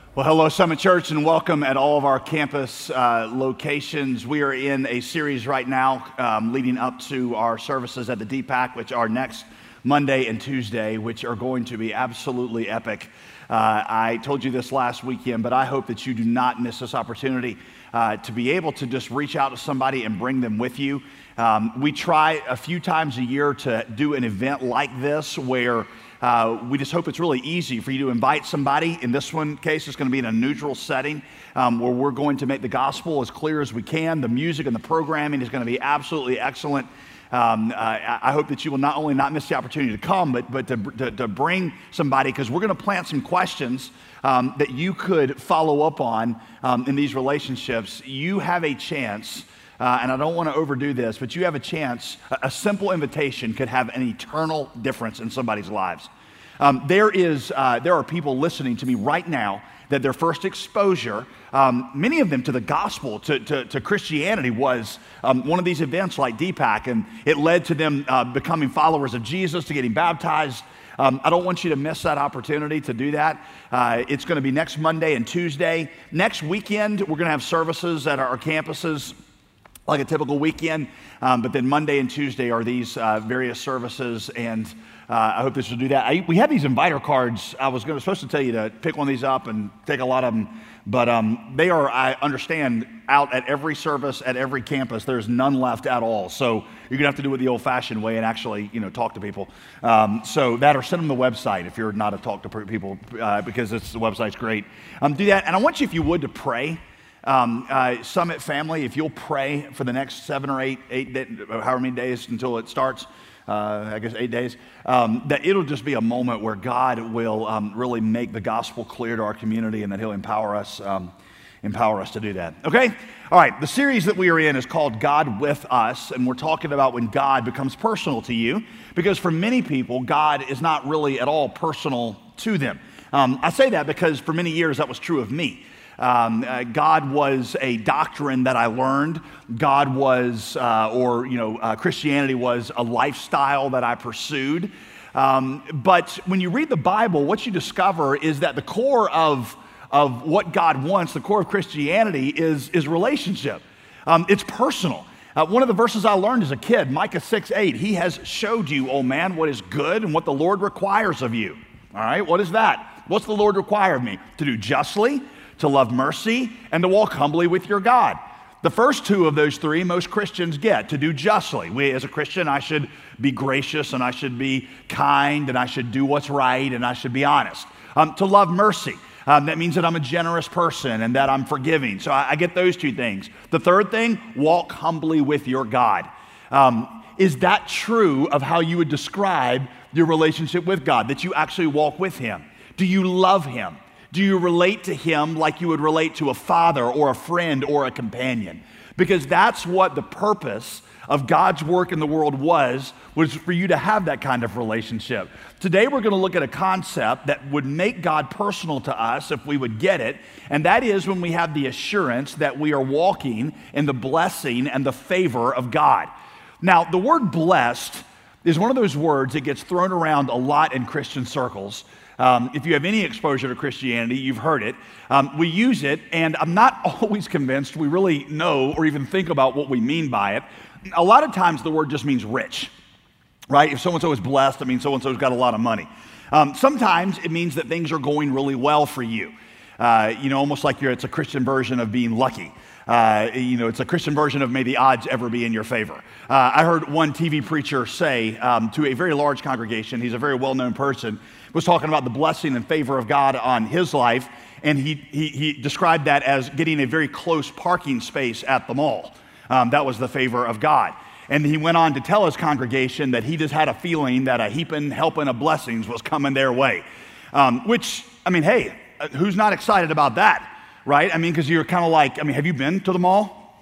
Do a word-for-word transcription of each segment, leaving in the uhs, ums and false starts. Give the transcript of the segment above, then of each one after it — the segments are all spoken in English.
Well, hello, Summit Church, and welcome at all of our campus uh, locations. We are in a series right now um, leading up to our services at the D PAC, which are next Monday and Tuesday, which are going to be absolutely epic. Uh, I told you this last weekend, but I hope that you do not miss this opportunity uh, to be able to just reach out to somebody and bring them with you. Um, we try a few times a year to do an event like this where Uh, we just hope it's really easy for you to invite somebody. In this one case, it's going to be in a neutral setting um, where we're going to make the gospel as clear as we can. The music and the programming is going to be absolutely excellent. Um, uh, I hope that you will not only not miss the opportunity to come, but, but to, to, to bring somebody, because we're going to plant some questions um, that you could follow up on um, in these relationships. You have a chance. Uh, and I don't want to overdo this, but you have a chance. A, a simple invitation could have an eternal difference in somebody's lives. Um, there is, uh, there are people listening to me right now that their first exposure, um, many of them to the gospel, to, to, to Christianity, was um, one of these events like D PAC, and it led to them uh, becoming followers of Jesus, to getting baptized. Um, I don't want you to miss that opportunity to do that. Uh, it's going to be next Monday and Tuesday. Next weekend, we're going to have services at our campuses, like a typical weekend, um, but then Monday and Tuesday are these uh, various services, and uh, I hope this will do that. I, we have these inviter cards. I was gonna, supposed to tell you to pick one of these up and take a lot of them, but um, they are, I understand, out at every service at every campus. There's none left at all, so you're gonna have to do it the old-fashioned way and actually, you know, talk to people. Um, so that, or send them the website if you're not a talk to people, uh, because it's, the website's great. Um, do that, and I want you, if you would, to pray. Um, uh, Summit family, if you'll pray for the next seven or eight, eight, day, however many days until it starts, uh, I guess eight days, um, that it'll just be a moment where God will um, really make the gospel clear to our community, and that He'll empower us, um, empower us to do that. Okay? All right. The series that we are in is called God with Us, and we're talking about when God becomes personal to you, because for many people, God is not really at all personal to them. Um, I say that because for many years that was true of me. Um, uh, God was a doctrine that I learned. God was, uh, or, you know, uh, Christianity was a lifestyle that I pursued. Um, but when you read the Bible, what you discover is that the core of, of what God wants, the core of Christianity is, is relationship. Um, it's personal. Uh, one of the verses I learned as a kid, Micah six eight, He has showed you, O man, what is good and what the Lord requires of you. All right, what is that? What's the Lord require of me? To do justly, to love mercy, and to walk humbly with your God. The first two of those three most Christians get, to do justly. We, as a Christian, I should be gracious, and I should be kind, and I should do what's right, and I should be honest. Um, to love mercy, um, that means that I'm a generous person and that I'm forgiving. So I, I get those two things. The third thing, walk humbly with your God. Um, is that true of how you would describe your relationship with God, that you actually walk with Him? Do you love Him? Do you relate to Him like you would relate to a father or a friend or a companion? Because that's what the purpose of God's work in the world was, was for you to have that kind of relationship. Today we're going to look at a concept that would make God personal to us if we would get it, and that is when we have the assurance that we are walking in the blessing and the favor of God. Now, the word blessed is one of those words that gets thrown around a lot in Christian circles. Um, if you have any exposure to Christianity, you've heard it. Um, we use it, and I'm not always convinced we really know or even think about what we mean by it. A lot of times the word just means rich, right? If so-and-so is blessed, it means so-and-so's got a lot of money. Um, sometimes it means that things are going really well for you. Uh, you know, almost like you're, it's a Christian version of being lucky. Uh, you know, it's a Christian version of may the odds ever be in your favor. Uh, I heard one T V preacher say um, to a very large congregation, he's a very well-known person, was talking about the blessing and favor of God on his life, and he, he, he described that as getting a very close parking space at the mall. Um, that was the favor of God. And he went on to tell his congregation that he just had a feeling that a heaping, helping of blessings was coming their way. Um, which, I mean, hey, who's not excited about that, right? I mean, because you're kind of like, I mean, have you been to the mall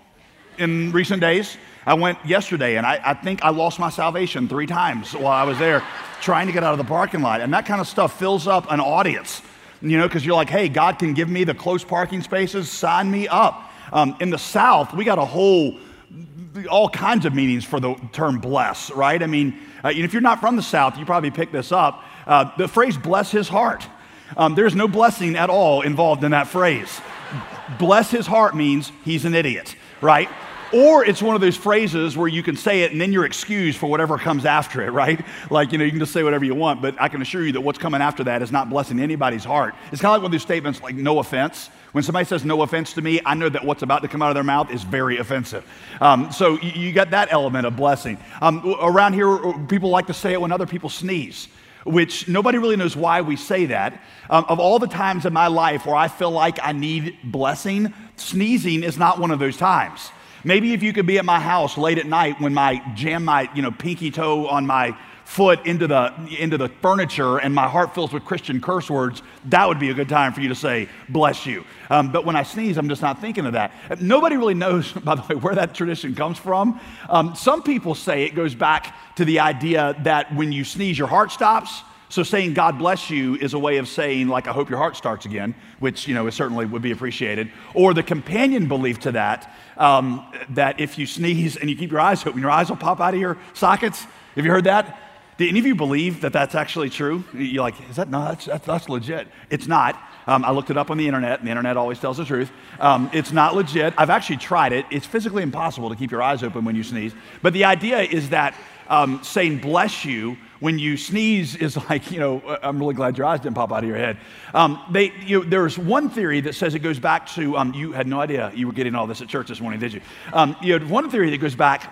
in recent days? I went yesterday, and I, I think I lost my salvation three times while I was there trying to get out of the parking lot. And that kind of stuff fills up an audience, you know, because you're like, hey, God can give me the close parking spaces, sign me up. Um, in the South, we got a whole, all kinds of meanings for the term bless, right? I mean, uh, if you're not from the South, you probably picked this up. Uh, the phrase bless his heart. Um, there's no blessing at all involved in that phrase. Bless his heart means he's an idiot, right? Or it's one of those phrases where you can say it and then you're excused for whatever comes after it, right? Like, you know, you can just say whatever you want, but I can assure you that what's coming after that is not blessing anybody's heart. It's kind of like one of those statements like, no offense. When somebody says no offense to me, I know that what's about to come out of their mouth is very offensive. Um, so you, you got that element of blessing. Um, around here, people like to say it when other people sneeze, which nobody really knows why we say that. Um, of all the times in my life where I feel like I need blessing, sneezing is not one of those times. Maybe if you could be at my house late at night when I jam my, you know, pinky toe on my foot into the into the furniture and my heart fills with Christian curse words, that would be a good time for you to say, bless you. Um, but when I sneeze, I'm just not thinking of that. Nobody really knows, by the way, where that tradition comes from. Um, some people say it goes back to the idea that when you sneeze, your heart stops. So saying God bless you is a way of saying, like, I hope your heart starts again, which, you know, certainly would be appreciated. Or the companion belief to that, um, that if you sneeze and you keep your eyes open, your eyes will pop out of your sockets. Have you heard that? Do any of you believe that that's actually true? You're like, is that, no, that's, that's, that's legit. It's not. Um, I looked it up on the internet, and the internet always tells the truth. Um, it's not legit. I've actually tried it. It's physically impossible to keep your eyes open when you sneeze. But the idea is that um, saying bless you when you sneeze is like, you know, I'm really glad your eyes didn't pop out of your head. Um, they, you know, there's one theory that says it goes back to, um, you had no idea you were getting all this at church this morning, did you? Um, you had one theory that goes back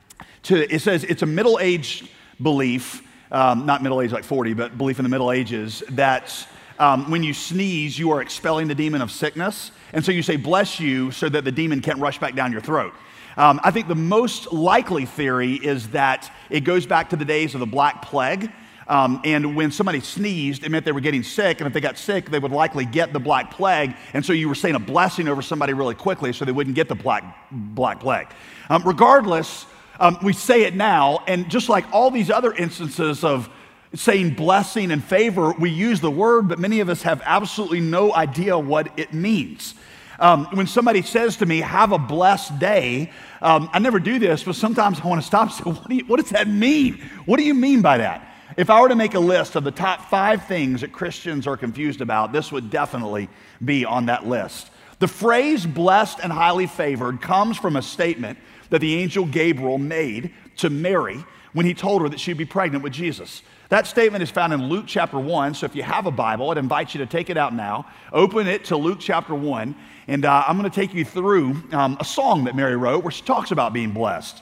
to, it says it's a middle-aged belief, um, not middle-aged like forty, but belief in the Middle Ages, that um, when you sneeze, you are expelling the demon of sickness. And so you say, bless you, so that the demon can't rush back down your throat. Um, I think the most likely theory is that it goes back to the days of the Black Plague. Um, and when somebody sneezed, it meant they were getting sick. And if they got sick, they would likely get the Black Plague. And so you were saying a blessing over somebody really quickly so they wouldn't get the Black, black Plague. Um, regardless, um, we say it now. And just like all these other instances of saying blessing and favor, we use the word, but many of us have absolutely no idea what it means. Um, when somebody says to me, have a blessed day, um, I never do this, but sometimes I want to stop and say, what, do you, what does that mean? What do you mean by that? If I were to make a list of the top five things that Christians are confused about, this would definitely be on that list. The phrase blessed and highly favored comes from a statement that the angel Gabriel made to Mary when he told her that she'd be pregnant with Jesus. That statement is found in Luke chapter one, so if you have a Bible, I'd invite you to take it out now, open it to Luke chapter one, and uh, I'm going to take you through um, a song that Mary wrote where she talks about being blessed.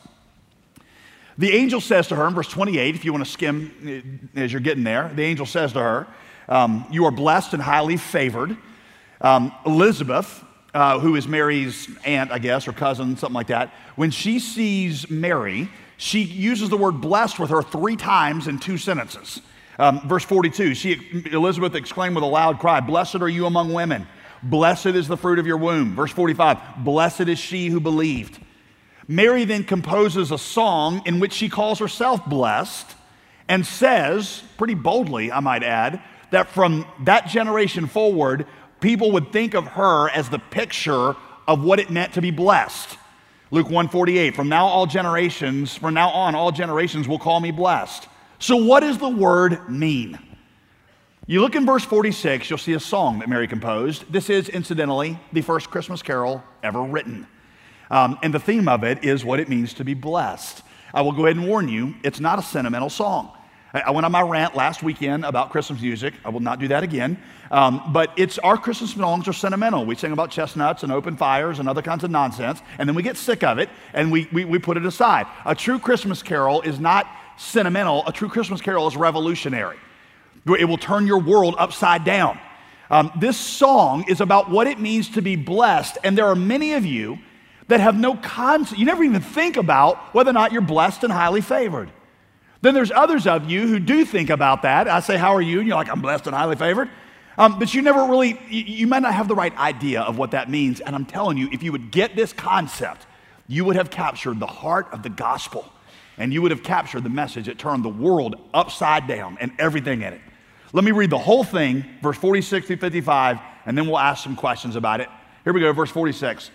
The angel says to her in verse twenty-eight, if you want to skim as you're getting there, the angel says to her, um, you are blessed and highly favored. Um, Elizabeth, uh, who is Mary's aunt, I guess, or cousin, something like that, when she sees Mary, she uses the word blessed with her three times in two sentences. Um, verse forty-two, she, Elizabeth exclaimed with a loud cry, blessed are you among women. Blessed is the fruit of your womb. Verse forty-five, blessed is she who believed. Mary then composes a song in which she calls herself blessed and says, pretty boldly, I might add, that from that generation forward, people would think of her as the picture of what it meant to be blessed. Luke one forty-eight, from now all generations, from now on all generations will call me blessed. So what does the word mean? You look in verse forty-six, you'll see a song that Mary composed. This is, incidentally, the first Christmas carol ever written. Um, and the theme of it is what it means to be blessed. I will go ahead and warn you, it's not a sentimental song. I, I went on my rant last weekend about Christmas music. I will not do that again. Um, but it's our Christmas songs are sentimental. We sing about chestnuts and open fires and other kinds of nonsense, and then we get sick of it, and we, we, we put it aside. A true Christmas carol is not sentimental. A true Christmas carol is revolutionary. It will turn your world upside down. Um, this song is about what it means to be blessed, and there are many of you that have no concept. You never even think about whether or not you're blessed and highly favored. Then there's others of you who do think about that. I say, how are you? And you're like, I'm blessed and highly favored. Um, but you never really, you, you might not have the right idea of what that means. And I'm telling you, if you would get this concept, you would have captured the heart of the gospel. And you would have captured the message that turned the world upside down and everything in it. Let me read the whole thing, verse forty-six through fifty-five, and then we'll ask some questions about it. Here we go, verse forty-six.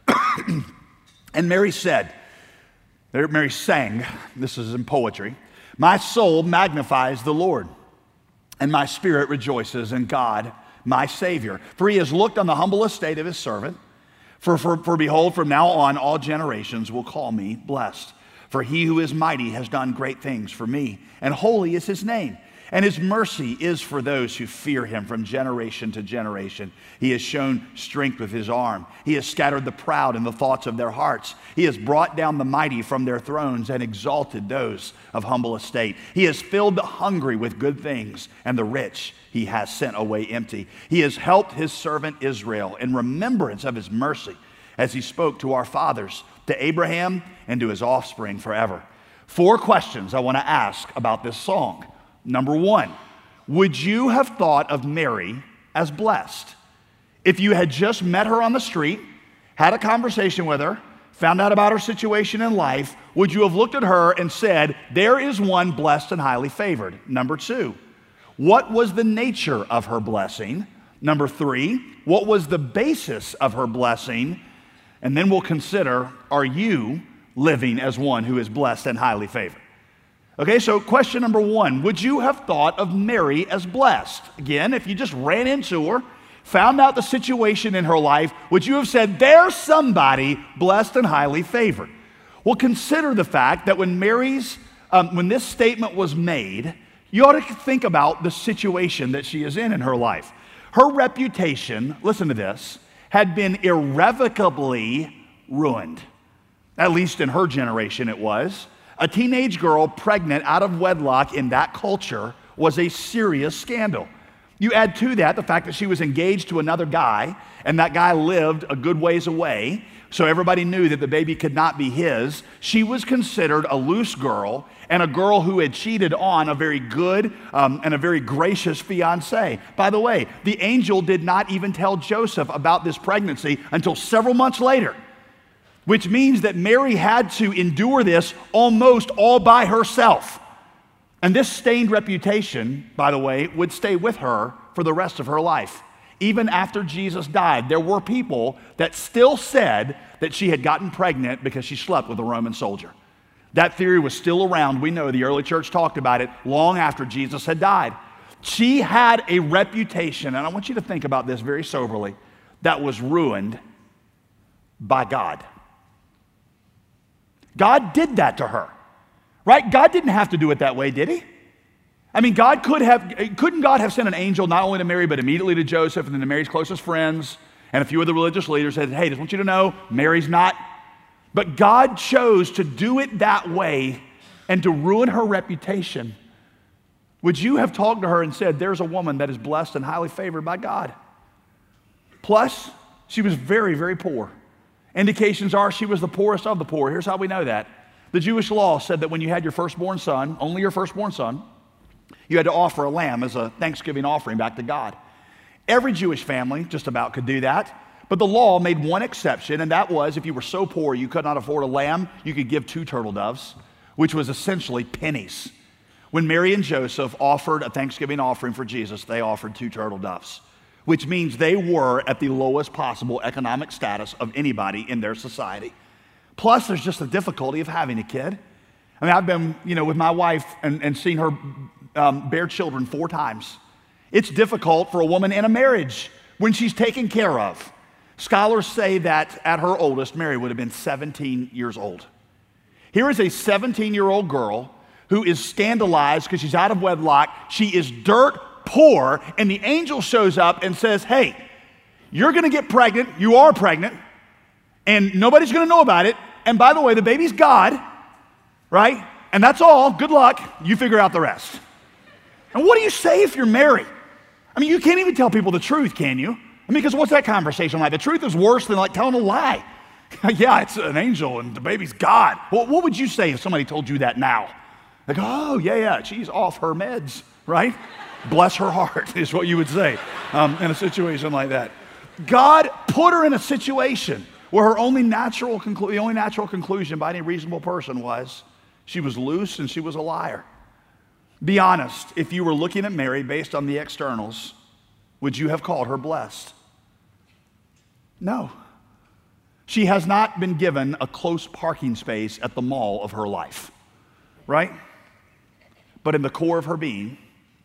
And Mary said, Mary sang, this is in poetry, my soul magnifies the Lord, and my spirit rejoices in God, my Savior. For he has looked on the humble estate of his servant. For, for, for behold, from now on all generations will call me blessed. For he who is mighty has done great things for me, and holy is his name. And his mercy is for those who fear him from generation to generation. He has shown strength with his arm. He has scattered the proud in the thoughts of their hearts. He has brought down the mighty from their thrones and exalted those of humble estate. He has filled the hungry with good things, and the rich he has sent away empty. He has helped his servant Israel in remembrance of his mercy, as he spoke to our fathers, to Abraham and to his offspring forever. Four questions I want to ask about this song. Number one, would you have thought of Mary as blessed? If you had just met her on the street, had a conversation with her, found out about her situation in life, would you have looked at her and said, there is one blessed and highly favored? Number two, what was the nature of her blessing? Number three, what was the basis of her blessing? And then we'll consider, are you living as one who is blessed and highly favored? Okay, so question number one, would you have thought of Mary as blessed? Again, if you just ran into her, found out the situation in her life, would you have said, there's somebody blessed and highly favored? Well, consider the fact that when Mary's, um, when this statement was made, you ought to think about the situation that she is in in her life. Her reputation, listen to this, had been irrevocably ruined. At least in her generation it was. A teenage girl pregnant out of wedlock in that culture was a serious scandal. You add to that the fact that she was engaged to another guy, and that guy lived a good ways away, so everybody knew that the baby could not be his. She was considered a loose girl and a girl who had cheated on a very good um, and a very gracious fiancé. By the way, the angel did not even tell Joseph about this pregnancy until several months later, which means that Mary had to endure this almost all by herself. And this stained reputation, by the way, would stay with her for the rest of her life. Even after Jesus died, there were people that still said that she had gotten pregnant because she slept with a Roman soldier. That theory was still around. We know the early church talked about it long after Jesus had died. She had a reputation, and I want you to think about this very soberly, that was ruined by God. God did that to her, right? God didn't have to do it that way, did he? I mean, God could have, couldn't God have sent an angel not only to Mary, but immediately to Joseph and then to Mary's closest friends and a few of the religious leaders, said, hey, just want you to know, Mary's not. But God chose to do it that way and to ruin her reputation. Would you have talked to her and said, there's a woman that is blessed and highly favored by God? Plus, she was very, very poor. Indications are she was the poorest of the poor. Here's how we know that. The Jewish law said that when you had your firstborn son, only your firstborn son, you had to offer a lamb as a Thanksgiving offering back to God. Every Jewish family just about could do that, but the law made one exception, and that was if you were so poor you could not afford a lamb, you could give two turtle doves, which was essentially pennies. When Mary and Joseph offered a Thanksgiving offering for Jesus, they offered two turtle doves, which means they were at the lowest possible economic status of anybody in their society. Plus, there's just the difficulty of having a kid. I mean, I've been, you know, with my wife and, and seen her um, bear children four times. It's difficult for a woman in a marriage when she's taken care of. Scholars say that at her oldest, Mary would have been seventeen years old. Here is a seventeen-year-old girl who is scandalized because she's out of wedlock. She is dirt poor, and the angel shows up and says, hey, you're going to get pregnant. You are pregnant, and nobody's going to know about it. And by the way, the baby's God, right? And that's all. Good luck. You figure out the rest. And what do you say if you're Mary? I mean, you can't even tell people the truth, can you? I mean, because what's that conversation like? The truth is worse than like telling a lie. Yeah, it's an angel and the baby's God. Well, what would you say if somebody told you that now? Like, oh, yeah, yeah, she's off her meds, right? Bless her heart is what you would say um, in a situation like that. God put her in a situation where her only natural conclu- the only natural conclusion by any reasonable person was she was loose and she was a liar. Be honest, if you were looking at Mary based on the externals, would you have called her blessed? No. She has not been given a close parking space at the mall of her life, right? But in the core of her being,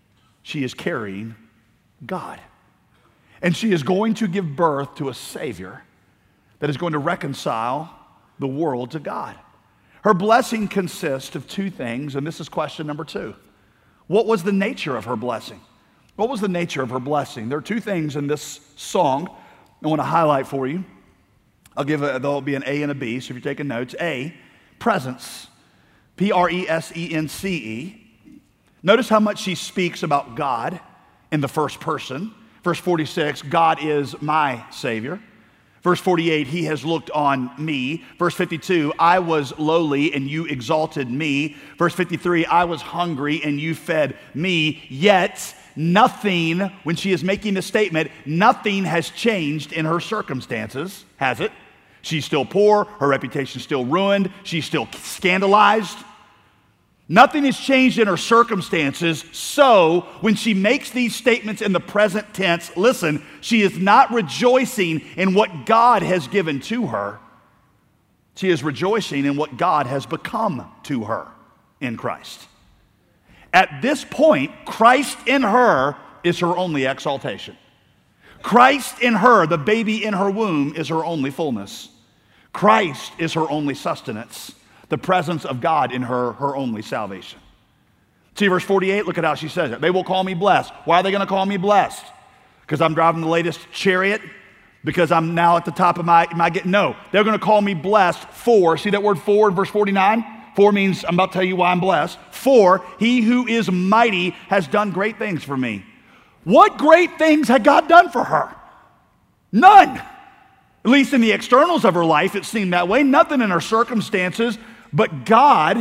she is carrying God. And she is going to give birth to a Savior that is going to reconcile the world to God. Her blessing consists of two things, and this is question number two. What was the nature of her blessing? What was the nature of her blessing? There are two things in this song I want to highlight for you. I'll give a, there'll be an A and a B, so if you're taking notes. A, presence. P R E S E N C E. Notice how much she speaks about God in the first person. Verse forty-six, God is my Savior. Verse forty-eight, he has looked on me. Verse fifty-two, I was lowly and you exalted me. Verse fifty-three, I was hungry and you fed me. Yet nothing, when she is making this statement, nothing has changed in her circumstances, has it? She's still poor, her reputation is still ruined, she's still scandalized. Nothing has changed in her circumstances, so when she makes these statements in the present tense, listen, she is not rejoicing in what God has given to her. She is rejoicing in what God has become to her in Christ. At this point, Christ in her is her only exaltation. Christ in her, the baby in her womb, is her only fullness. Christ is her only sustenance. The presence of God in her, her only salvation. See verse forty-eight, look at how she says it. They will call me blessed. Why are they going to call me blessed? Because I'm driving the latest chariot? Because I'm now at the top of my, my get? No, they're going to call me blessed for, see that word for in verse forty-nine? For means, I'm about to tell you why I'm blessed. For he who is mighty has done great things for me. What great things had God done for her? None. At least in the externals of her life, it seemed that way. Nothing in her circumstances. But God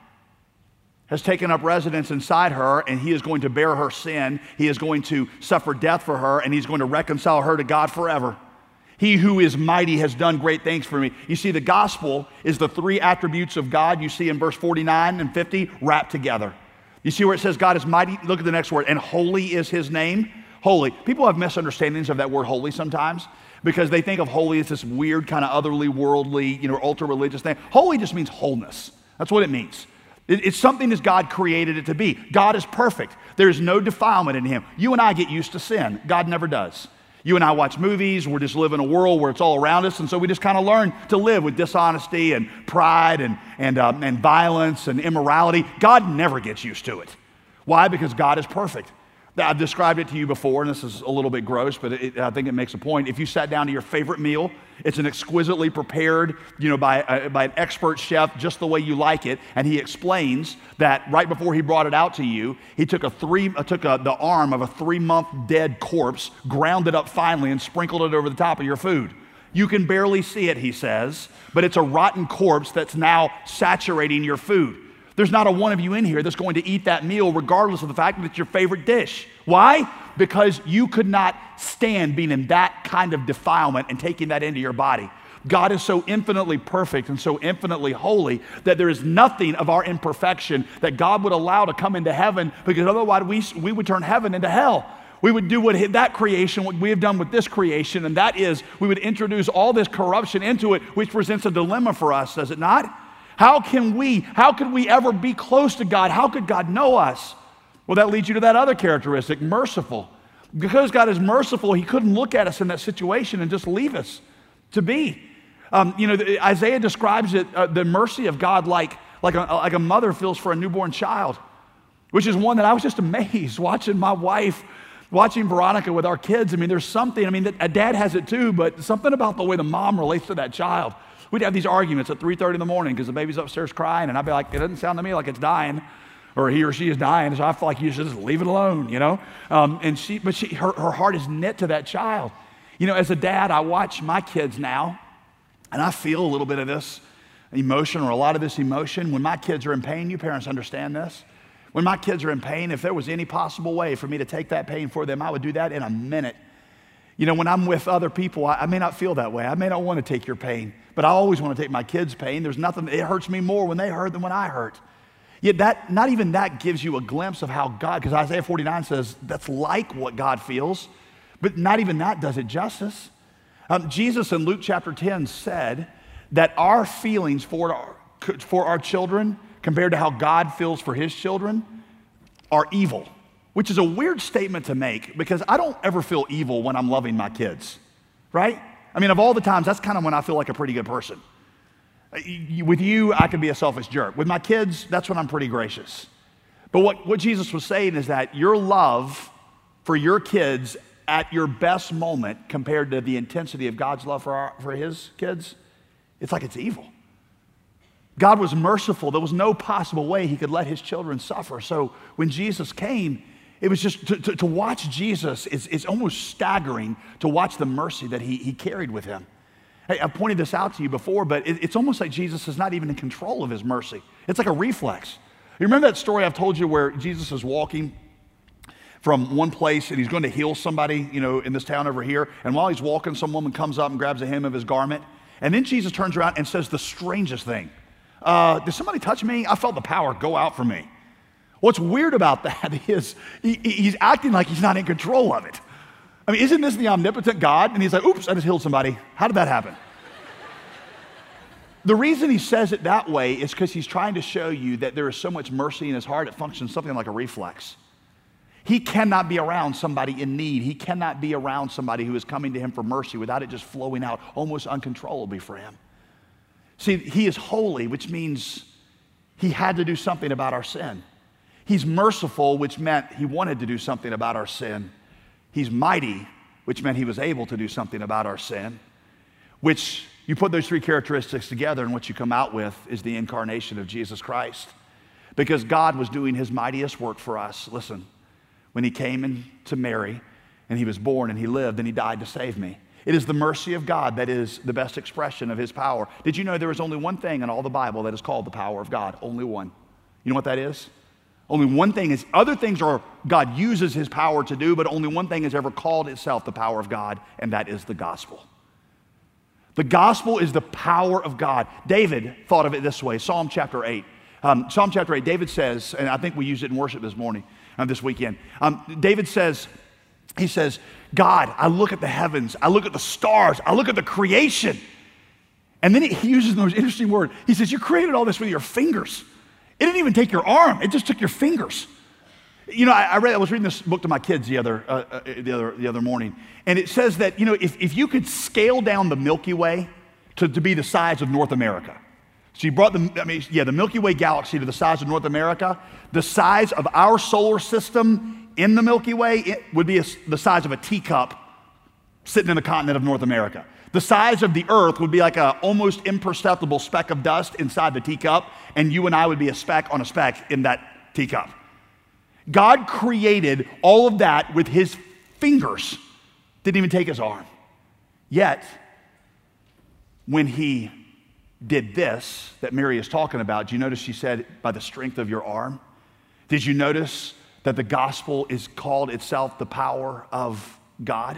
has taken up residence inside her, and he is going to bear her sin. He is going to suffer death for her, and he's going to reconcile her to God forever. He who is mighty has done great things for me. You see, the gospel is the three attributes of God you see in verse forty-nine and fifty wrapped together. You see where it says God is mighty? Look at the next word. And holy is his name. Holy. People have misunderstandings of that word holy sometimes, because they think of holy as this weird kind of otherly, worldly, you know, ultra-religious thing. Holy just means wholeness. That's what it means. It, it's something as God created it to be. God is perfect. There is no defilement in him. You and I get used to sin. God never does. You and I watch movies. We're just live in a world where it's all around us, and so we just kind of learn to live with dishonesty and pride and, and, um, and violence and immorality. God never gets used to it. Why? Because God is perfect. I've described it to you before, and this is a little bit gross, but it, I think it makes a point. If you sat down to your favorite meal, it's an exquisitely prepared, you know, by, uh, by an expert chef, just the way you like it, and he explains that right before he brought it out to you, he took a three, uh, took a, the arm of a three-month dead corpse, ground it up finely, and sprinkled it over the top of your food. You can barely see it, he says, but it's a rotten corpse that's now saturating your food. There's not a one of you in here that's going to eat that meal regardless of the fact that it's your favorite dish. Why? Because you could not stand being in that kind of defilement and taking that into your body. God is so infinitely perfect and so infinitely holy that there is nothing of our imperfection that God would allow to come into heaven, because otherwise we, we would turn heaven into hell. We would do what that creation, what we have done with this creation, and that is we would introduce all this corruption into it, which presents a dilemma for us, does it not? How can we, how could we ever be close to God? How could God know us? Well, that leads you to that other characteristic, merciful. Because God is merciful, he couldn't look at us in that situation and just leave us to be. Um, you know, Isaiah describes it, uh, the mercy of God like, like, a, like a mother feels for a newborn child, which is one that I was just amazed watching my wife, watching Veronica with our kids. I mean, there's something, I mean, a dad has it too, but something about the way the mom relates to that child. We'd have these arguments at three thirty in the morning because the baby's upstairs crying, and I'd be like, it doesn't sound to me like it's dying, or he or she is dying, so I feel like you should just leave it alone, you know? Um, and she, but she, her, her heart is knit to that child. You know, as a dad, I watch my kids now, and I feel a little bit of this emotion, or a lot of this emotion. When my kids are in pain, you parents understand this. When my kids are in pain, if there was any possible way for me to take that pain for them, I would do that in a minute. You know, when I'm with other people, I, I may not feel that way. I may not want to take your pain, but I always want to take my kids' pain. There's nothing, it hurts me more when they hurt than when I hurt. Yet that, not even that gives you a glimpse of how God, because Isaiah forty-nine says that's like what God feels, but not even that does it justice. Um, Jesus in Luke chapter ten said that our feelings for our, for our children compared to how God feels for his children are evil. which is a weird statement to make because I don't ever feel evil when I'm loving my kids, right? I mean, of all the times, that's kind of when I feel like a pretty good person. With you, I can be a selfish jerk. With my kids, that's when I'm pretty gracious. But what, what Jesus was saying is that your love for your kids at your best moment compared to the intensity of God's love for, our, for his kids, it's like it's evil. God was merciful. There was no possible way he could let his children suffer. So when Jesus came, it was just to, to, to watch Jesus is, is almost staggering to watch the mercy that he, he carried with him. Hey, I pointed this out to you before, but it, it's almost like Jesus is not even in control of his mercy. It's like a reflex. You remember that story I've told you where Jesus is walking from one place and he's going to heal somebody, you know, in this town over here. And while he's walking, some woman comes up and grabs a hem of his garment. And then Jesus turns around and says the strangest thing. Uh, did somebody touch me? I felt the power go out from me. What's weird about that is he, he's acting like he's not in control of it. I mean, isn't this the omnipotent God? And he's like, oops, I just healed somebody. How did that happen? The reason he says it that way is because he's trying to show you that there is so much mercy in his heart, it functions something like a reflex. He cannot be around somebody in need. He cannot be around somebody who is coming to him for mercy without it just flowing out almost uncontrollably for him. See, he is holy, which means he had to do something about our sin. He's merciful, which meant he wanted to do something about our sin. He's mighty, which meant he was able to do something about our sin, which you put those three characteristics together and what you come out with is the incarnation of Jesus Christ. Because God was doing his mightiest work for us. Listen, when he came into Mary and he was born and he lived and he died to save me. It is the mercy of God that is the best expression of his power. Did you know there is only one thing in all the Bible that is called the power of God? Only one. You know what that is? Only one thing is, other things are God uses his power to do, but only one thing has ever called itself the power of God, and that is the gospel. The gospel is the power of God. David thought of it this way, Psalm chapter eight. Um, Psalm chapter eight, David says, and I think we used it in worship this morning, uh, this weekend. Um, David says, he says, God, I look at the heavens, I look at the stars, I look at the creation. And then he uses the most interesting word. He says, you created all this with your fingers. It didn't even take your arm, it just took your fingers. You know, I, I read, I was reading this book to my kids the other, uh, uh, the other, the other morning, and it says that, you know, if, if you could scale down the Milky Way to, to be the size of North America, so you brought the, I mean, yeah, the Milky Way galaxy to the size of North America, the size of our solar system in the Milky Way, it would be a, the size of a teacup sitting in the continent of North America. The size of the earth would be like an almost imperceptible speck of dust inside the teacup, and you and I would be a speck on a speck in that teacup. God created all of that with his fingers. Didn't even take his arm. Yet, when he did this that Mary is talking about, do you notice she said, by the strength of your arm? Did you notice that the gospel is called itself the power of God?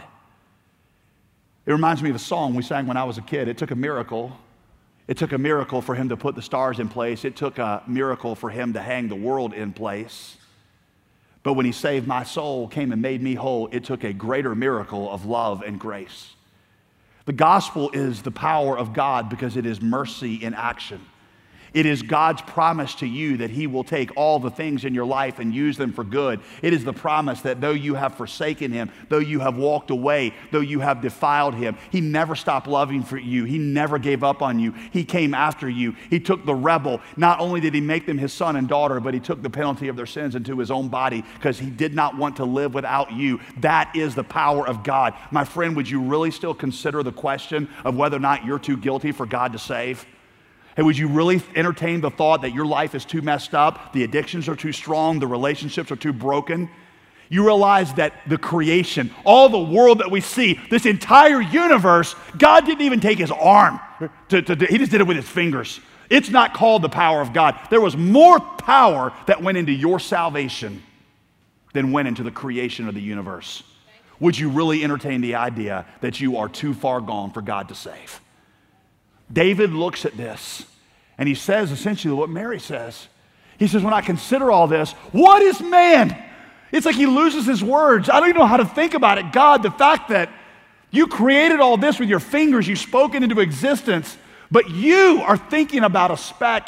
It reminds me of a song we sang when I was a kid. It took a miracle. It took a miracle for him to put the stars in place. It took a miracle for him to hang the world in place. But when he saved my soul, came and made me whole, it took a greater miracle of love and grace. The gospel is the power of God because it is mercy in action. It is God's promise to you that he will take all the things in your life and use them for good. It is the promise that though you have forsaken him, though you have walked away, though you have defiled him, he never stopped loving for you. He never gave up on you. He came after you. He took the rebel. Not only did he make them his son and daughter, but he took the penalty of their sins into his own body because he did not want to live without you. That is the power of God. My friend, would you really still consider the question of whether or not you're too guilty for God to save? Hey, would you really entertain the thought that your life is too messed up, the addictions are too strong, the relationships are too broken? You realize that the creation, all the world that we see, this entire universe, God didn't even take his arm. To, to, to, he just did it with his fingers. It's not called the power of God. There was more power that went into your salvation than went into the creation of the universe. Would you really entertain the idea that you are too far gone for God to save? David looks at this and he says essentially what Mary says. He says, when I consider all this, what is man? It's like he loses his words. I don't even know how to think about it. God, the fact that you created all this with your fingers, you spoke it into existence, but you are thinking about a speck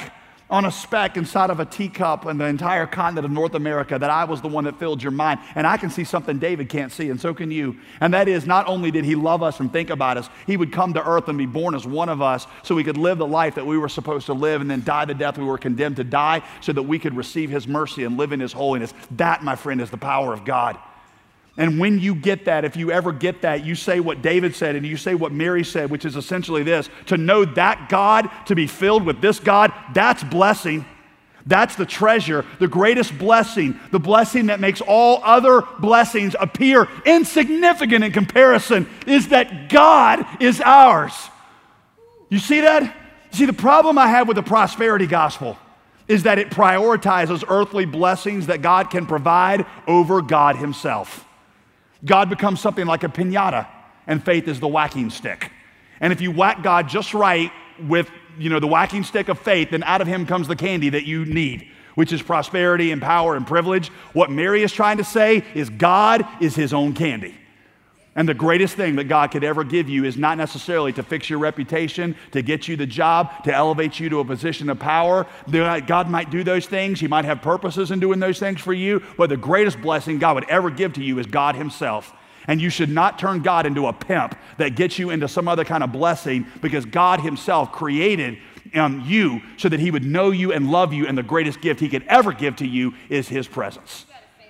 on a speck inside of a teacup in the entire continent of North America that I was the one that filled your mind. And I can see something David can't see, and so can you. And that is, not only did he love us and think about us, he would come to earth and be born as one of us so we could live the life that we were supposed to live and then die the death we were condemned to die so that we could receive his mercy and live in his holiness. That, my friend, is the power of God. And when you get that, if you ever get that, you say what David said and you say what Mary said, which is essentially this: to know that God, to be filled with this God, that's blessing. That's the treasure, the greatest blessing, the blessing that makes all other blessings appear insignificant in comparison, is that God is ours. You see that? You see, the problem I have with the prosperity gospel is that it prioritizes earthly blessings that God can provide over God himself. God becomes something like a piñata, and faith is the whacking stick. And if you whack God just right with, you know, the whacking stick of faith, then out of him comes the candy that you need, which is prosperity and power and privilege. What Mary is trying to say is God is his own candy. And the greatest thing that God could ever give you is not necessarily to fix your reputation, to get you the job, to elevate you to a position of power. God might do those things. He might have purposes in doing those things for you. But the greatest blessing God would ever give to you is God himself. And you should not turn God into a pimp that gets you into some other kind of blessing, because God himself created um, you so that he would know you and love you. And the greatest gift he could ever give to you is his presence.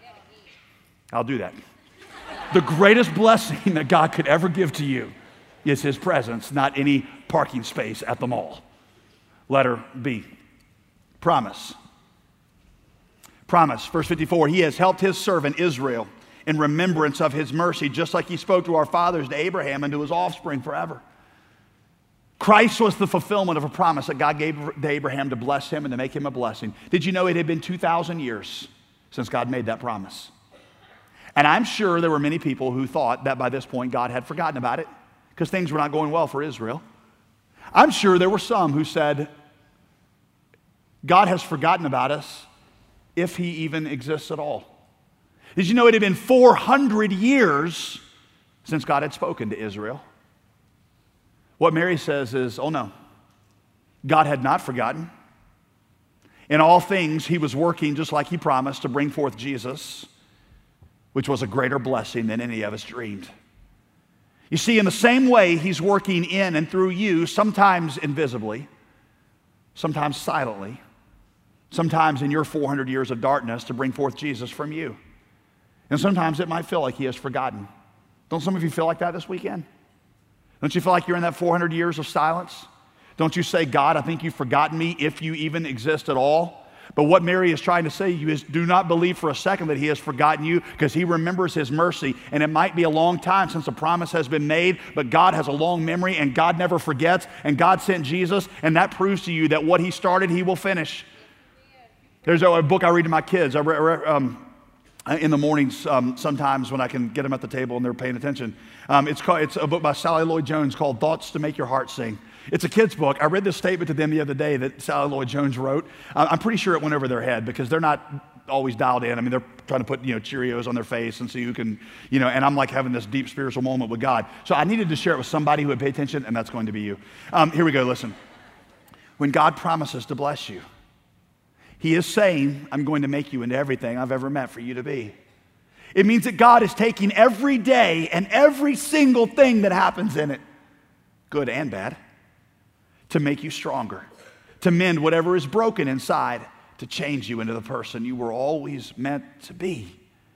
I'll do that. The greatest blessing that God could ever give to you is his presence, not any parking space at the mall. Letter B, promise. Promise, verse fifty-four, he has helped his servant Israel in remembrance of his mercy, just like he spoke to our fathers, to Abraham, and to his offspring forever. Christ was the fulfillment of a promise that God gave to Abraham to bless him and to make him a blessing. Did you know it had been two thousand years since God made that promise? And I'm sure there were many people who thought that by this point God had forgotten about it because things were not going well for Israel. I'm sure there were some who said, God has forgotten about us if he even exists at all. Did you know it had been four hundred years since God had spoken to Israel? What Mary says is, oh no, God had not forgotten. In all things, he was working just like he promised to bring forth Jesus, which was a greater blessing than any of us dreamed. You see, in the same way, he's working in and through you, sometimes invisibly, sometimes silently, sometimes in your four hundred years of darkness to bring forth Jesus from you. And sometimes it might feel like he has forgotten. Don't some of you feel like that this weekend? Don't you feel like you're in that four hundred years of silence? Don't you say, God, I think you've forgotten me, if you even exist at all? But what Mary is trying to say to you is, do not believe for a second that he has forgotten you, because he remembers his mercy. And it might be a long time since a promise has been made, but God has a long memory and God never forgets. And God sent Jesus, and that proves to you that what he started, he will finish. There's a, a book I read to my kids. I read, um, in the mornings um, sometimes when I can get them at the table and they're paying attention. Um, it's, called, it's a book by Sally Lloyd Jones called Thoughts to Make Your Heart Sing. It's a kid's book. I read this statement to them the other day that Sally Lloyd Jones wrote. Uh, I'm pretty sure it went over their head because they're not always dialed in. I mean, they're trying to put, you know, Cheerios on their face and see who can, you know, and I'm like having this deep spiritual moment with God. So I needed to share it with somebody who would pay attention, and that's going to be you. Um, here we go, listen. When God promises to bless you, he is saying, I'm going to make you into everything I've ever meant for you to be. It means that God is taking every day and every single thing that happens in it, good and bad, to make you stronger, to mend whatever is broken inside, to change you into the person you were always meant to be.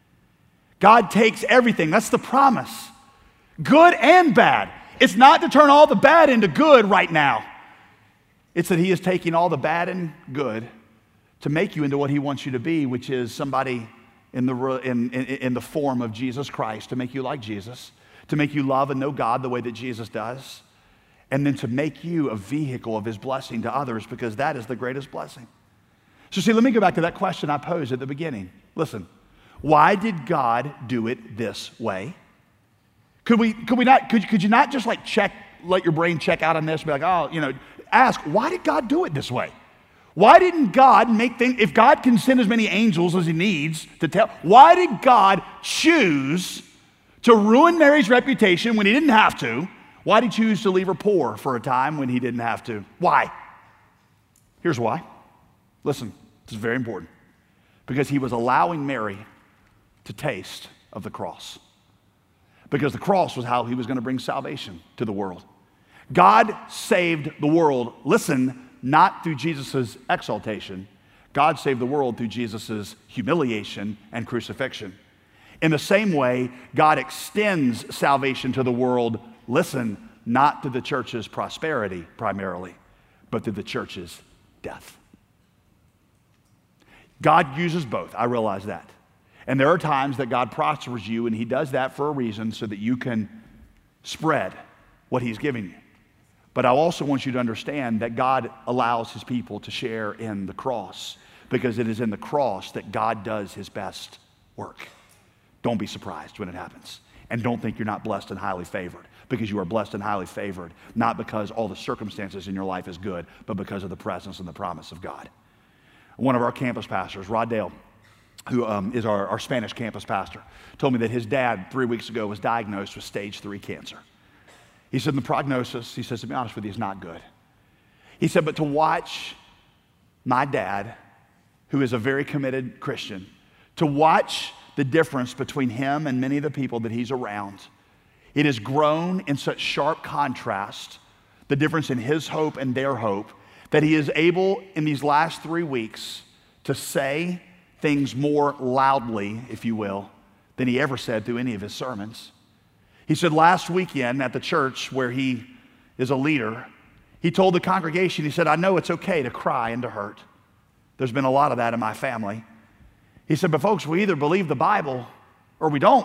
God takes everything. That's the promise. Good and bad. It's not to turn all the bad into good right now. It's that he is taking all the bad and good to make you into what he wants you to be, which is somebody in the, in, in, in the form of Jesus Christ, to make you like Jesus, to make you love and know God the way that Jesus does, and then to make you a vehicle of his blessing to others, because that is the greatest blessing. So see, let me go back to that question I posed at the beginning. Listen, why did God do it this way? Could we, could we not, could, could you not just like check, let your brain check out on this and be like, oh, you know, ask, why did God do it this way? Why didn't God make things, if God can send as many angels as he needs to tell, why did God choose to ruin Mary's reputation when he didn't have to? Why did he choose to leave her poor for a time when he didn't have to? Why? Here's why. Listen, this is very important. Because he was allowing Mary to taste of the cross. Because the cross was how he was going to bring salvation to the world. God saved the world, listen, not through Jesus' exaltation. God saved the world through Jesus' humiliation and crucifixion. In the same way, God extends salvation to the world, listen, not through the church's prosperity primarily, but through the church's death. God uses both, I realize that. And there are times that God prospers you, and he does that for a reason so that you can spread what he's giving you. But I also want you to understand that God allows his people to share in the cross, because it is in the cross that God does his best work. Don't be surprised when it happens. And don't think you're not blessed and highly favored, because you are blessed and highly favored, not because all the circumstances in your life is good, but because of the presence and the promise of God. One of our campus pastors, Rod Dale, who um, is our, our Spanish campus pastor, told me that his dad three weeks ago was diagnosed with stage three cancer. He said the prognosis, he says, to be honest with you, is not good. He said, but to watch my dad, who is a very committed Christian, to watch the difference between him and many of the people that he's around, it has grown in such sharp contrast, the difference in his hope and their hope, that he is able in these last three weeks to say things more loudly, if you will, than he ever said through any of his sermons. He said last weekend at the church where he is a leader, he told the congregation, he said, I know it's okay to cry and to hurt. There's been a lot of that in my family. He said, but folks, we either believe the Bible or we don't.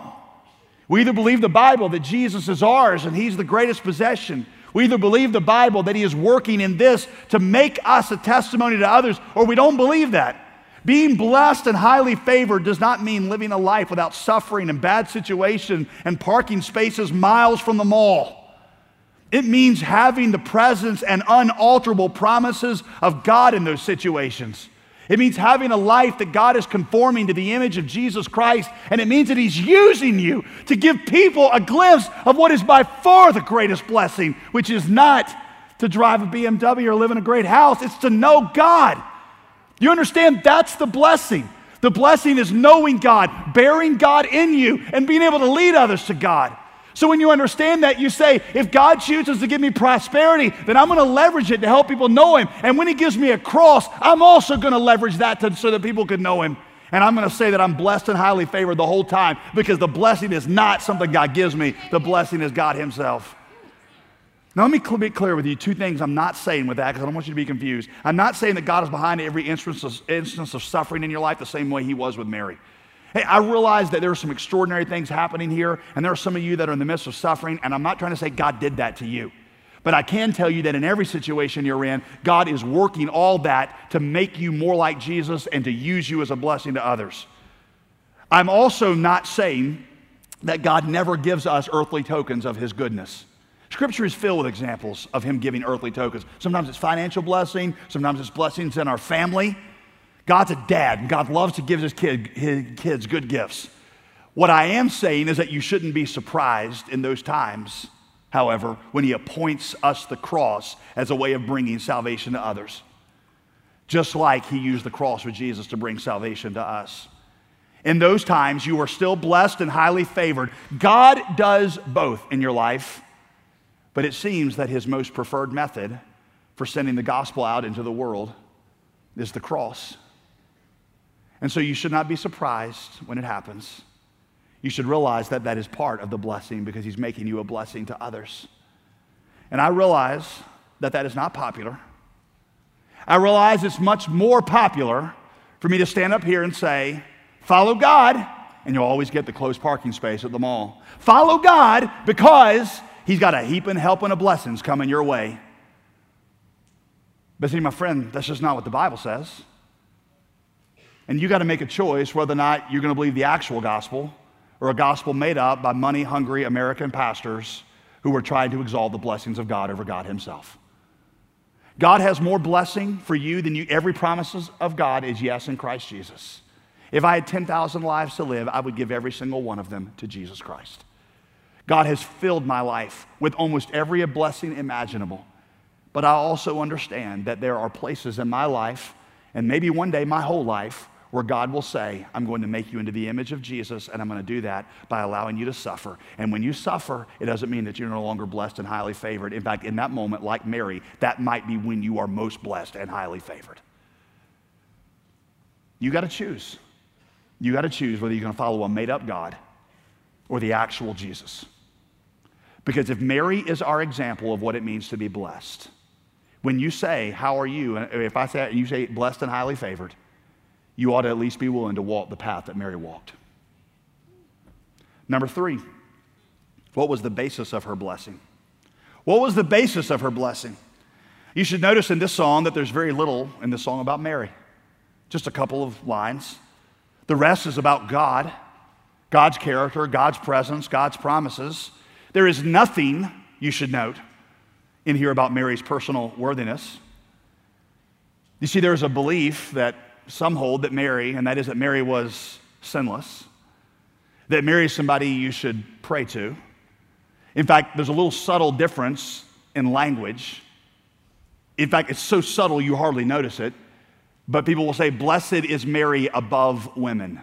We either believe the Bible that Jesus is ours and he's the greatest possession. We either believe the Bible that he is working in this to make us a testimony to others, or we don't believe that. Being blessed and highly favored does not mean living a life without suffering and bad situations and parking spaces miles from the mall. It means having the presence and unalterable promises of God in those situations. It means having a life that God is conforming to the image of Jesus Christ, and it means that he's using you to give people a glimpse of what is by far the greatest blessing, which is not to drive a B M W or live in a great house. It's to know God. You understand? That's the blessing. The blessing is knowing God, bearing God in you, and being able to lead others to God. So when you understand that, you say, if God chooses to give me prosperity, then I'm going to leverage it to help people know him. And when he gives me a cross, I'm also going to leverage that to, so that people can know him. And I'm going to say that I'm blessed and highly favored the whole time, because the blessing is not something God gives me. The blessing is God himself. Now, let me be clear with you. Two things I'm not saying with that, because I don't want you to be confused. I'm not saying that God is behind every instance of, instance of suffering in your life the same way he was with Mary. Hey, I realize that there are some extraordinary things happening here, and there are some of you that are in the midst of suffering, and I'm not trying to say God did that to you. But I can tell you that in every situation you're in, God is working all that to make you more like Jesus and to use you as a blessing to others. I'm also not saying that God never gives us earthly tokens of his goodness. Scripture is filled with examples of him giving earthly tokens. Sometimes it's financial blessing, sometimes it's blessings in our family. God's a dad, and God loves to give his, kid, his kids good gifts. What I am saying is that you shouldn't be surprised in those times, however, when he appoints us the cross as a way of bringing salvation to others. Just like he used the cross with Jesus to bring salvation to us. In those times, you are still blessed and highly favored. God does both in your life, but it seems that his most preferred method for sending the gospel out into the world is the cross. And so you should not be surprised when it happens. You should realize that that is part of the blessing, because he's making you a blessing to others. And I realize that that is not popular. I realize it's much more popular for me to stand up here and say, follow God, and you'll always get the closed parking space at the mall. Follow God because he's got a heaping, helping of blessings coming your way. But see, my friend, that's just not what the Bible says. And you got to make a choice whether or not you're going to believe the actual gospel or a gospel made up by money-hungry American pastors who are trying to exalt the blessings of God over God himself. God has more blessing for you than you. Every promise of God is yes in Christ Jesus. If I had ten thousand lives to live, I would give every single one of them to Jesus Christ. God has filled my life with almost every blessing imaginable. But I also understand that there are places in my life And maybe one day, my whole life, where God will say, I'm going to make you into the image of Jesus, and I'm going to do that by allowing you to suffer. And when you suffer, it doesn't mean that you're no longer blessed and highly favored. In fact, in that moment, like Mary, that might be when you are most blessed and highly favored. You got to choose. You got to choose whether you're going to follow a made-up God or the actual Jesus. Because if Mary is our example of what it means to be blessed, when you say, how are you? And if I say, you say blessed and highly favored, you ought to at least be willing to walk the path that Mary walked. Number three, what was the basis of her blessing? What was the basis of her blessing? You should notice in this song that there's very little in this song about Mary. Just a couple of lines. The rest is about God, God's character, God's presence, God's promises. There is nothing, you should note, in here about Mary's personal worthiness. You see, there is a belief that some hold that Mary, and that is that Mary was sinless, that Mary is somebody you should pray to. In fact, there's a little subtle difference in language. In fact, it's so subtle you hardly notice it, but people will say, blessed is Mary above women.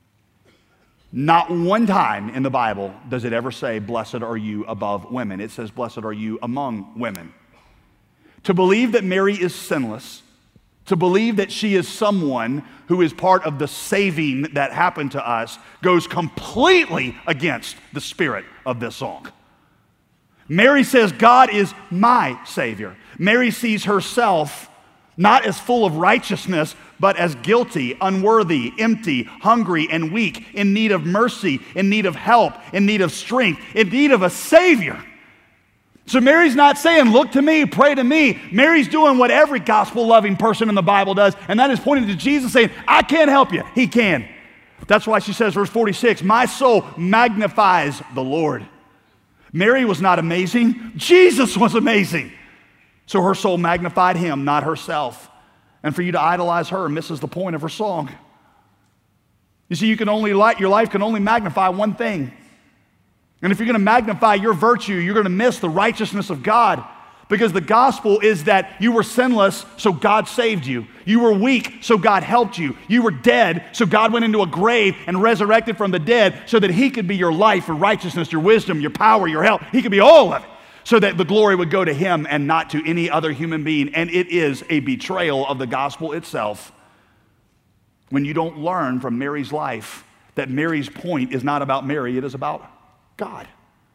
Not one time in the Bible does it ever say, blessed are you above women. It says, blessed are you among women. To believe that Mary is sinless, to believe that she is someone who is part of the saving that happened to us, goes completely against the spirit of this song. Mary says, God is my Savior. Mary sees herself not as full of righteousness, but as guilty, unworthy, empty, hungry, and weak, in need of mercy, in need of help, in need of strength, in need of a Savior. So Mary's not saying, look to me, pray to me. Mary's doing what every gospel-loving person in the Bible does, and that is pointing to Jesus saying, I can't help you. He can. That's why she says, verse forty-six, my soul magnifies the Lord. Mary was not amazing. Jesus was amazing. So her soul magnified him, not herself. And for you to idolize her misses the point of her song. You see, you can only light, your life can only magnify one thing. And if you're going to magnify your virtue, you're going to miss the righteousness of God. Because the gospel is that you were sinless, so God saved you. You were weak, so God helped you. You were dead, so God went into a grave and resurrected from the dead so that he could be your life, your righteousness, your wisdom, your power, your help. He could be all of it so that the glory would go to him and not to any other human being. And it is a betrayal of the gospel itself when you don't learn from Mary's life that Mary's point is not about Mary, it is about God.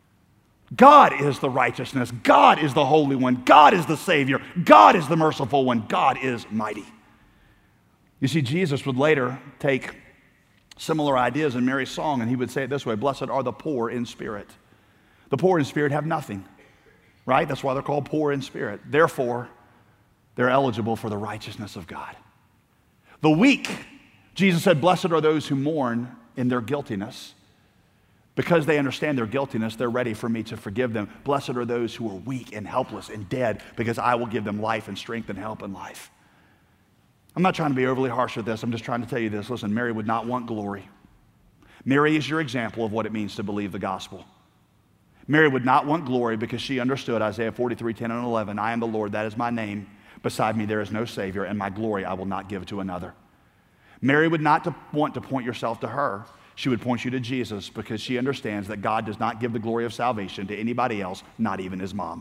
God is the righteousness. God is the Holy One. God is the Savior. God is the merciful one. God is mighty. You see, Jesus would later take similar ideas in Mary's song, and he would say it this way, blessed are the poor in spirit. The poor in spirit have nothing, right? That's why they're called poor in spirit. Therefore, they're eligible for the righteousness of God. The weak, Jesus said, blessed are those who mourn in their guiltiness. Because they understand their guiltiness, they're ready for me to forgive them. Blessed are those who are weak and helpless and dead, because I will give them life and strength and help in life. I'm not trying to be overly harsh with this. I'm just trying to tell you this. Listen, Mary would not want glory. Mary is your example of what it means to believe the gospel. Mary would not want glory because she understood Isaiah forty-three, ten and eleven. I am the Lord, that is my name. Beside me there is no Savior, and my glory I will not give to another. Mary would not to want to point yourself to her. She would point you to Jesus because she understands that God does not give the glory of salvation to anybody else, not even his mom.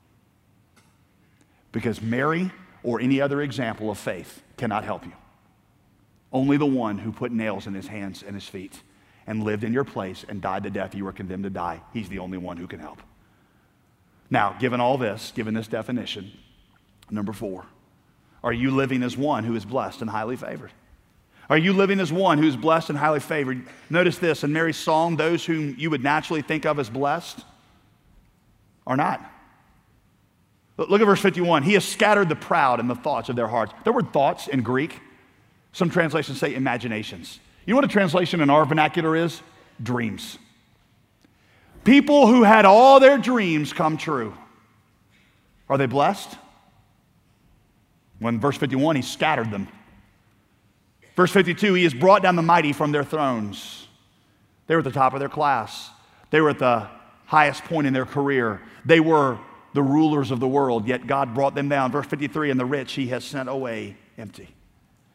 Because Mary or any other example of faith cannot help you. Only the one who put nails in his hands and his feet and lived in your place and died the death you were condemned to die, he's the only one who can help. Now, given all this, given this definition, number four, are you living as one who is blessed and highly favored? Are you living as one who's blessed and highly favored? Notice this, in Mary's song, those whom you would naturally think of as blessed are not. Look at verse fifty-one. He has scattered the proud in the thoughts of their hearts. The word thoughts in Greek, some translations say imaginations. You know what a translation in our vernacular is? Dreams. People who had all their dreams come true. Are they blessed? When verse fifty-one, he scattered them. Verse fifty-two, he has brought down the mighty from their thrones. They were at the top of their class. They were at the highest point in their career. They were the rulers of the world, yet God brought them down. Verse fifty-three, and the rich he has sent away empty.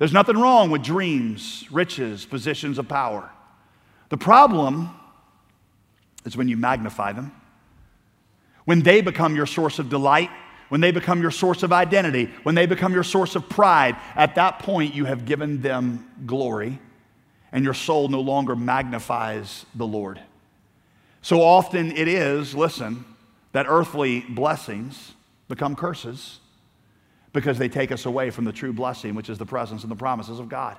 There's nothing wrong with dreams, riches, positions of power. The problem is when you magnify them, when they become your source of delight, when they become your source of identity, when they become your source of pride. At that point, you have given them glory, and your soul no longer magnifies the Lord. So often it is, listen, that earthly blessings become curses because they take us away from the true blessing, which is the presence and the promises of God.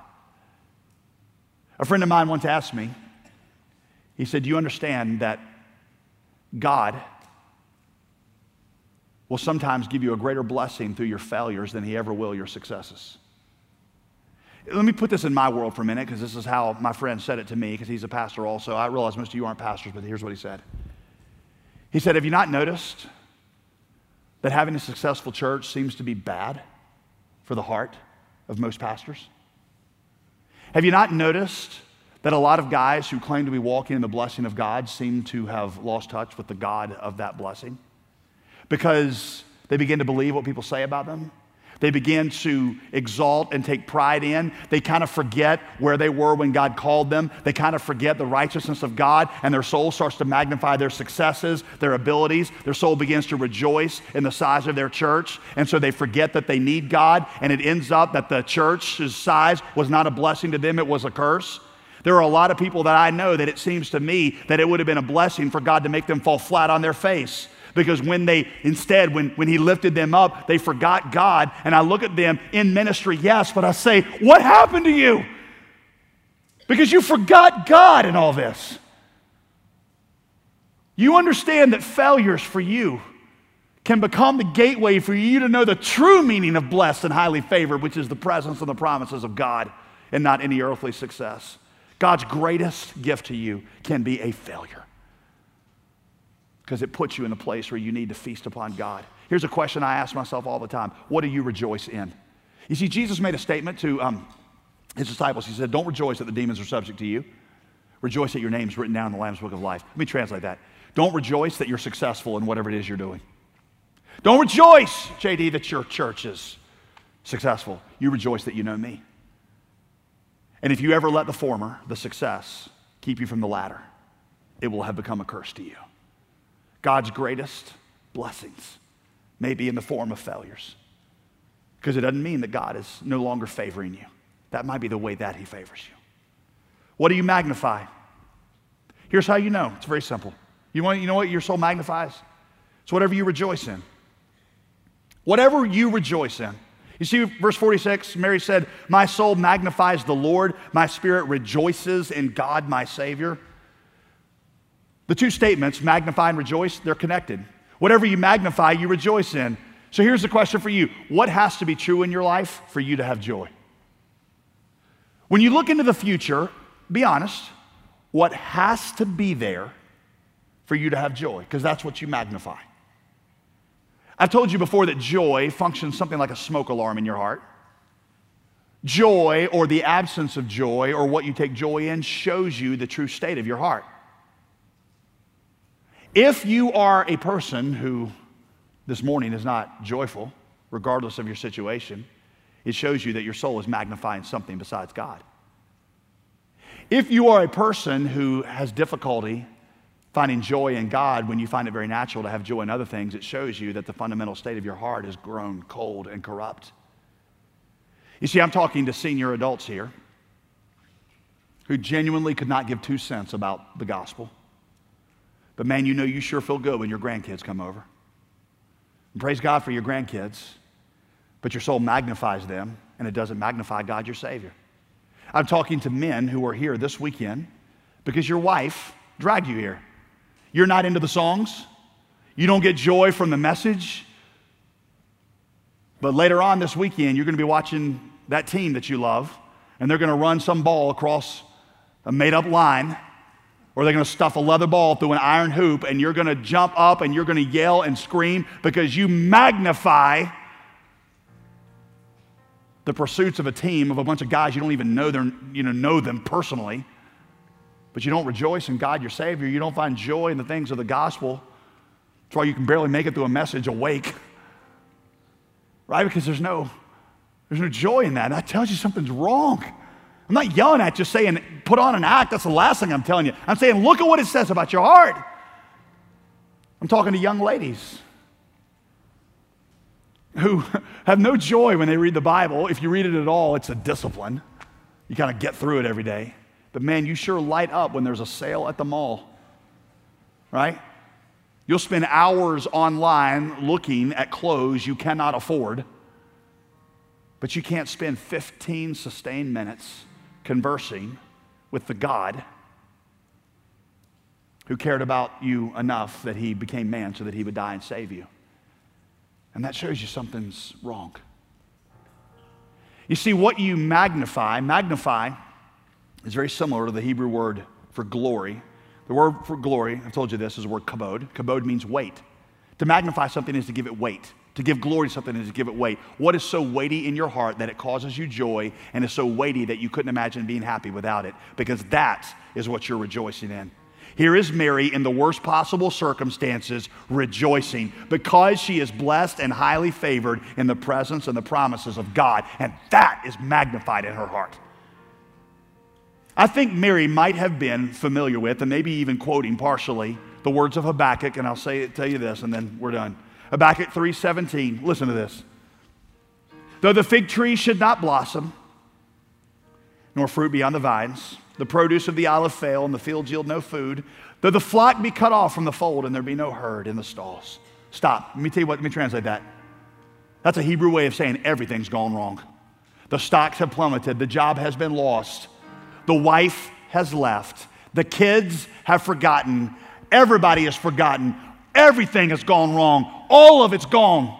A friend of mine once asked me, he said, do you understand that God will sometimes give you a greater blessing through your failures than he ever will your successes? Let me put this in my world for a minute, because this is how my friend said it to me, because he's a pastor also. I realize most of you aren't pastors, but here's what he said. He said, have you not noticed that having a successful church seems to be bad for the heart of most pastors? Have you not noticed that a lot of guys who claim to be walking in the blessing of God seem to have lost touch with the God of that blessing? Because they begin to believe what people say about them. They begin to exalt and take pride in. They kind of forget where they were when God called them. They kind of forget the righteousness of God, and their soul starts to magnify their successes, their abilities. Their soul begins to rejoice in the size of their church, and so they forget that they need God, and it ends up that the church's size was not a blessing to them, it was a curse. There are a lot of people that I know that it seems to me that it would have been a blessing for God to make them fall flat on their face. Because when they, instead, when, when he lifted them up, they forgot God. And I look at them in ministry, yes, but I say, what happened to you? Because you forgot God in all this. You understand that failures for you can become the gateway for you to know the true meaning of blessed and highly favored, which is the presence and the promises of God and not any earthly success. God's greatest gift to you can be a failure, because it puts you in a place where you need to feast upon God. Here's a question I ask myself all the time. What do you rejoice in? You see, Jesus made a statement to um, his disciples. He said, don't rejoice that the demons are subject to you. Rejoice that your name's written down in the Lamb's Book of Life. Let me translate that. Don't rejoice that you're successful in whatever it is you're doing. Don't rejoice, J D, that your church is successful. You rejoice that you know me. And if you ever let the former, the success, keep you from the latter, it will have become a curse to you. God's greatest blessings may be in the form of failures, because it doesn't mean that God is no longer favoring you. That might be the way that he favors you. What do you magnify? Here's how you know. It's very simple. You want, you know what your soul magnifies? It's whatever you rejoice in. Whatever you rejoice in. You see verse forty-six, Mary said, my soul magnifies the Lord, my spirit rejoices in God my Savior. The two statements, magnify and rejoice, they're connected. Whatever you magnify, you rejoice in. So here's the question for you. What has to be true in your life for you to have joy? When you look into the future, be honest, what has to be there for you to have joy? Because that's what you magnify. I've told you before that joy functions something like a smoke alarm in your heart. Joy, or the absence of joy, or what you take joy in, shows you the true state of your heart. If you are a person who this morning is not joyful, regardless of your situation, it shows you that your soul is magnifying something besides God. If you are a person who has difficulty finding joy in God when you find it very natural to have joy in other things, it shows you that the fundamental state of your heart has grown cold and corrupt. You see, I'm talking to senior adults here who genuinely could not give two cents about the gospel. But man, you know you sure feel good when your grandkids come over. And praise God for your grandkids, but your soul magnifies them, and it doesn't magnify God, your Savior. I'm talking to men who are here this weekend because your wife dragged you here. You're not into the songs. You don't get joy from the message. But later on this weekend, you're going to be watching that team that you love, and they're going to run some ball across a made-up line, or they're going to stuff a leather ball through an iron hoop, and you're going to jump up and you're going to yell and scream because you magnify the pursuits of a team of a bunch of guys you don't even know, you know, know them personally. But you don't rejoice in God, your Savior. You don't find joy in the things of the gospel. That's why you can barely make it through a message awake. Right? Because there's no There's no joy in that. That tells you something's wrong. I'm not yelling at you saying, put on an act. That's the last thing I'm telling you. I'm saying, look at what it says about your heart. I'm talking to young ladies who have no joy when they read the Bible. If you read it at all, it's a discipline. You kind of get through it every day. But man, you sure light up when there's a sale at the mall, right? You'll spend hours online looking at clothes you cannot afford, but you can't spend fifteen sustained minutes conversing with the God who cared about you enough that he became man so that he would die and save you. And that shows you something's wrong. You see, what you magnify, magnify is very similar to the Hebrew word for glory. The word for glory, I've told you this, is the word kabod. Kabod means weight. To magnify something is to give it weight. To give glory to something is to give it weight. What is so weighty in your heart that it causes you joy and is so weighty that you couldn't imagine being happy without it? Because that is what you're rejoicing in. Here is Mary in the worst possible circumstances rejoicing because she is blessed and highly favored in the presence and the promises of God. And that is magnified in her heart. I think Mary might have been familiar with, and maybe even quoting partially, the words of Habakkuk, and I'll say it, tell you this, and then we're done. Habakkuk three seventeen, listen to this. Though the fig tree should not blossom, nor fruit be on the vines, the produce of the olive fail, and the fields yield no food, though the flock be cut off from the fold, and there be no herd in the stalls. Stop. Let me tell you what, let me translate that. That's a Hebrew way of saying everything's gone wrong. The stocks have plummeted. The job has been lost. The wife has left. The kids have forgotten. Everybody has forgotten. Everything has gone wrong. All of it's gone.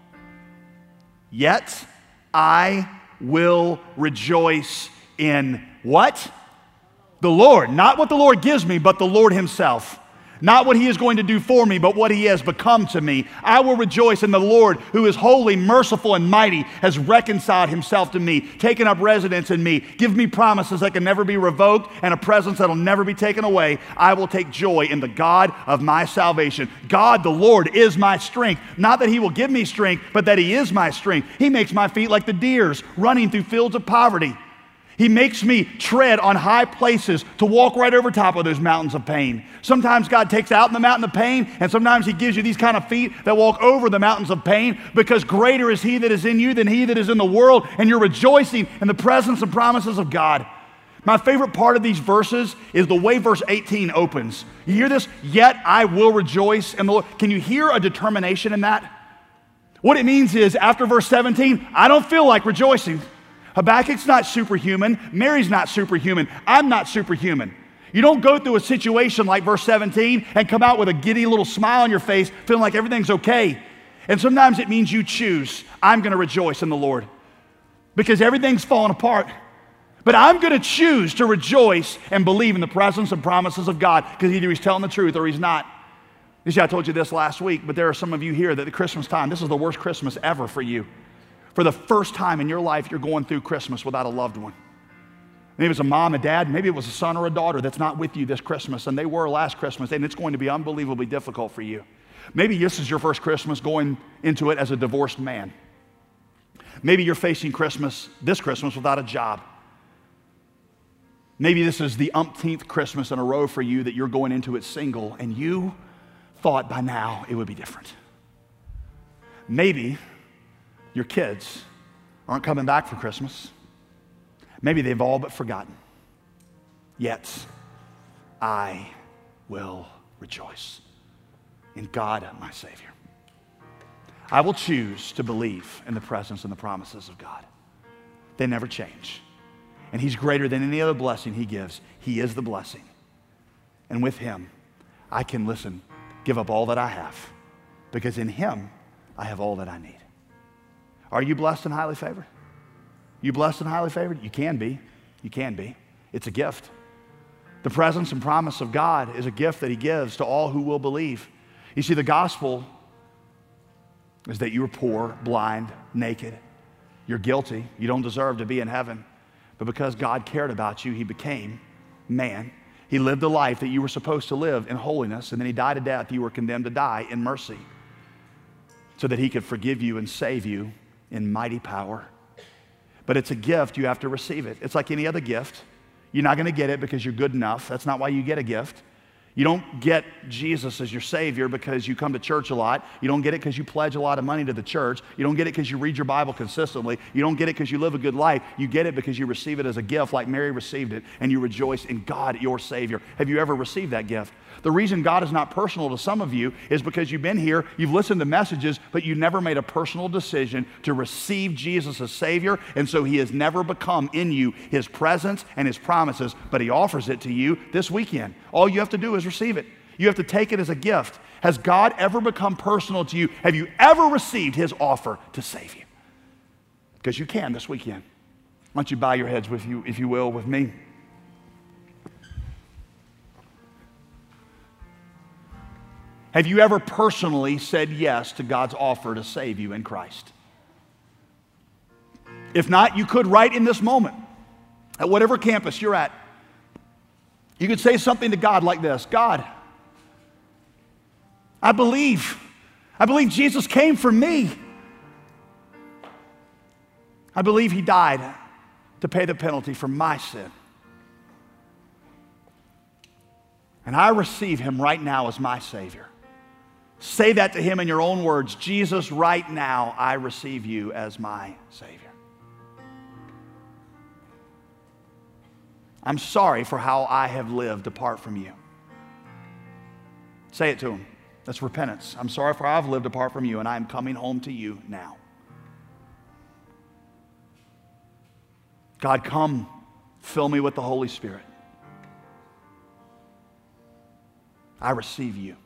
Yet I will rejoice in what? The Lord. Not what the Lord gives me, but the Lord himself. Not what he is going to do for me, but what he has become to me. I will rejoice in the Lord, who is holy, merciful, and mighty, has reconciled himself to me, taken up residence in me, give me promises that can never be revoked, and a presence that will never be taken away. I will take joy in the God of my salvation. God, the Lord, is my strength. Not that he will give me strength, but that he is my strength. He makes my feet like the deer's, running through fields of poverty. He makes me tread on high places to walk right over top of those mountains of pain. Sometimes God takes out in the mountain of pain, and sometimes he gives you these kind of feet that walk over the mountains of pain, because greater is he that is in you than he that is in the world, and you're rejoicing in the presence and promises of God. My favorite part of these verses is the way verse eighteen opens. You hear this? Yet I will rejoice in the Lord. Can you hear a determination in that? What it means is, after verse seventeen, I don't feel like rejoicing. Habakkuk's not superhuman. Mary's not superhuman. I'm not superhuman. You don't go through a situation like verse seventeen and come out with a giddy little smile on your face, feeling like everything's okay. And sometimes it means you choose, I'm going to rejoice in the Lord because everything's falling apart. But I'm going to choose to rejoice and believe in the presence and promises of God, because either he's telling the truth or he's not. You see, I told you this last week, but there are some of you here that at Christmas time, this is the worst Christmas ever for you. For the first time in your life, you're going through Christmas without a loved one. Maybe it's a mom, a dad, maybe it was a son or a daughter that's not with you this Christmas, and they were last Christmas, and it's going to be unbelievably difficult for you. Maybe this is your first Christmas going into it as a divorced man. Maybe you're facing Christmas, this Christmas, without a job. Maybe this is the umpteenth Christmas in a row for you that you're going into it single, and you thought by now it would be different. Maybe your kids aren't coming back for Christmas. Maybe they've all but forgotten. Yet, I will rejoice in God, my Savior. I will choose to believe in the presence and the promises of God. They never change. And he's greater than any other blessing he gives. He is the blessing. And with him, I can listen, give up all that I have, because in him, I have all that I need. Are you blessed and highly favored? You blessed and highly favored? You can be. You can be. It's a gift. The presence and promise of God is a gift that he gives to all who will believe. You see, the gospel is that you were poor, blind, naked. You're guilty. You don't deserve to be in heaven. But because God cared about you, he became man. He lived the life that you were supposed to live in holiness, and then he died a death you were condemned to die in mercy, so that he could forgive you and save you in mighty power But it's a gift. You have to receive it. It's like any other gift. You're not going to get it because you're good enough. That's not why you get a gift. You don't get Jesus as your Savior because you come to church a lot. You don't get it because you pledge a lot of money to the church. You don't get it because you read your Bible consistently. You don't get it because you live a good life. You get it because you receive it as a gift like Mary received it, and you rejoice in God, your Savior. Have you ever received that gift? The reason God is not personal to some of you is because you've been here, you've listened to messages, but you never made a personal decision to receive Jesus as Savior, and so He has never become in you His presence and His promises, but He offers it to you this weekend. All you have to do is receive it. You have to take it as a gift. Has God ever become personal to you? Have you ever received His offer to save you? Because you can this weekend. Why don't you bow your heads with you, if you will, with me? Have you ever personally said yes to God's offer to save you in Christ? If not, you could right in this moment, at whatever campus you're at, you could say something to God like this: God, I believe. I believe Jesus came for me. I believe He died to pay the penalty for my sin. And I receive Him right now as my Savior. Say that to Him in your own words. Jesus, right now, I receive You as my Savior. I'm sorry for how I have lived apart from You. Say it to Him. That's repentance. I'm sorry for how I've lived apart from You, and I'm coming home to You now. God, come, fill me with the Holy Spirit. I receive You.